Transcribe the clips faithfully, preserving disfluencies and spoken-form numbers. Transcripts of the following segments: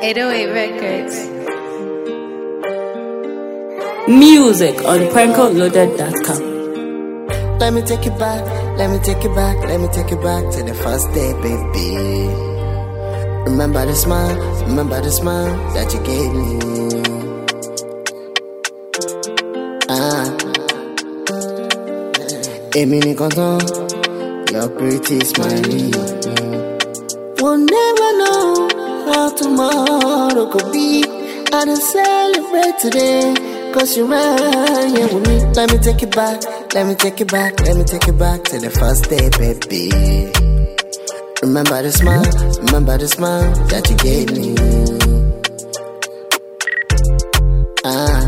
eight oh eight Records. Music on Pranko Loaded dot com. Let me take you back, let me take you back, let me take you back to the first day, baby. Remember the smile, remember the smile that you gave me. Ah, Emi ni konton, your pretty smiley. We'll never know how tomorrow could be. I done celebrate today, cause you're right here with me. Let me take you back, let me take you back, let me take you back to the first day, baby. Remember the smile, remember the smile that you gave me. Ah,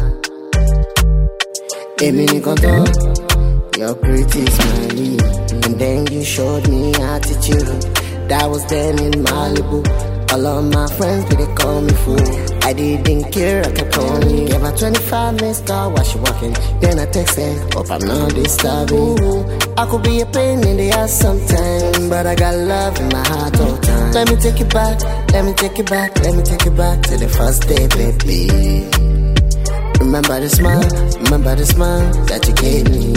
Emi ni konton, your pretty smiley. And then you showed me attitude. That was then in Malibu. All of my friends, they call me fool. I didn't care, I kept calling you. Gave her twenty-five minutes call while she walking. Then I texted, hope I'm not disturbing. Ooh, I could be a pain in the ass sometimes, but I got love in my heart all the time. Let me take you back, let me take you back, let me take you back to the first day, baby. Remember the smile, remember the smile that you gave me.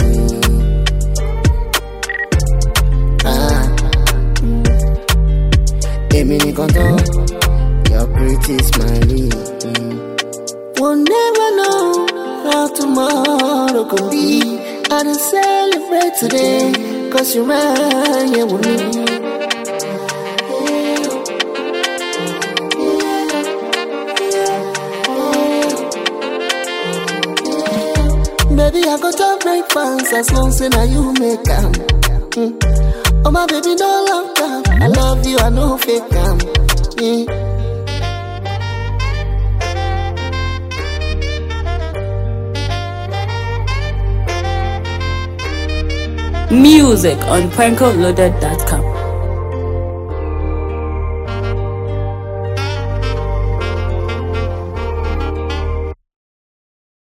Ah, Emi ni konton, your pretty smiley. We'll never know how tomorrow could be. I done celebrate today, cause you're right here with me. Baby, I got to break fans as long as now you make them. Mm. Oh my baby, don't love them. I love you, I know fake them. Mm. Music on Pranko Loaded dot com.